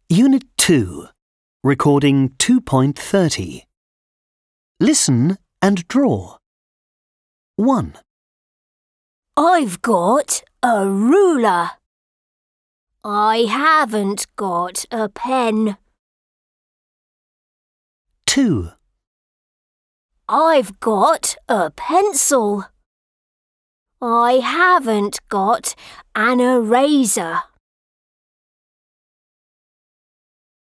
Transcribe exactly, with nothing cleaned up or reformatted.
Unit two, Recording two point thirty. Listen and draw. one. I've got a ruler. I haven't got a pen. two. I've got a pencil. I haven't got an eraser.